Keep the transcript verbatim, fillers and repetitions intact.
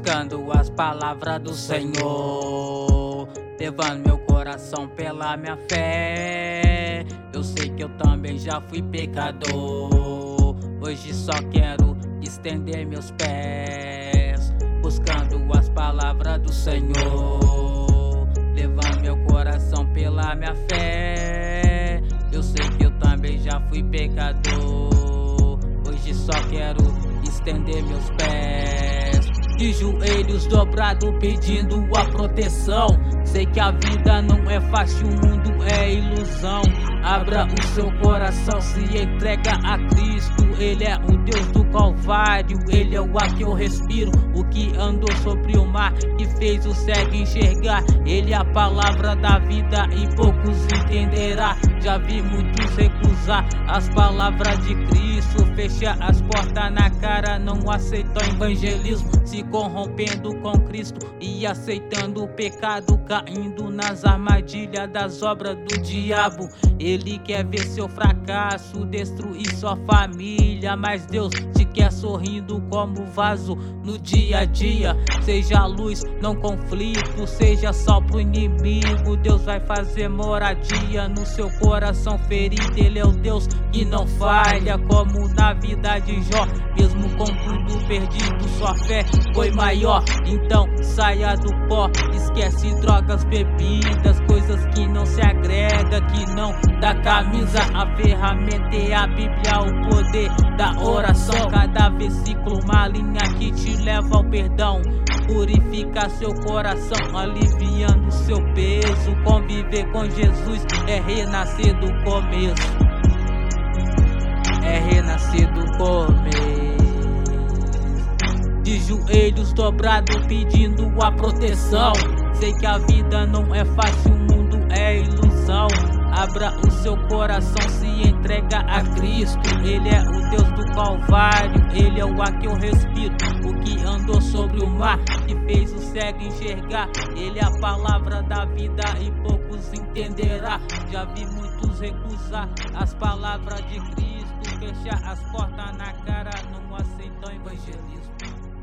buscando as palavras do Senhor, levando meu coração pela minha fé. Eu sei que eu também já fui pecador, hoje só quero estender meus pés, buscando as palavras do Senhor, levando meu coração pela minha fé. Eu sei que eu também já fui pecador, hoje só quero estender meus pés, de joelhos dobrados pedindo a proteção. Sei que a vida não é fácil, o mundo é ilusão. Abra o seu coração, se entrega a Cristo. Ele é o Deus do Calvário, Ele é o ar que eu respiro, o que andou sobre o mar, que fez o cego enxergar. Ele é a palavra da vida e poucos entenderá. Já vi muitos recusar as palavras de Cristo, fechar as portas na cara, não aceitam evangelismo, se corrompendo com Cristo e aceitando o pecado, caindo nas armadilhas das obras do diabo. Ele quer ver seu fracasso, destruir sua família, mas Deus te quer sorrindo como vaso no dia a dia. Seja luz, não conflito, seja sal pro inimigo. Deus vai fazer moradia no seu coração ferido. Ele é o Deus que não falha, como na vida de Jó. Mesmo com tudo perdido, sua fé foi maior. Então saia do pó, esquece drogas, bebidas, coisas que não se agrega, que não dá camisa. A ferramenta é a Bíblia, o poder da oração. Cada versículo uma linha que te leva ao perdão. Purifica seu coração, aliviando seu peso. Conviver com Jesus é renascer do começo, é renascer do começo. De joelhos dobrados pedindo a proteção. Sei que a vida não é fácil, o mundo é ilusão. Abra o seu coração, se entrega a Cristo. Ele é o Deus do Calvário, Ele é o ar que eu respiro, o que andou sobre o mar, que fez o cego enxergar. Ele é a palavra da vida e poucos entenderá. Já vi muitos recusar as palavras de Cristo, fechar as portas na cara, não aceitam evangelismo.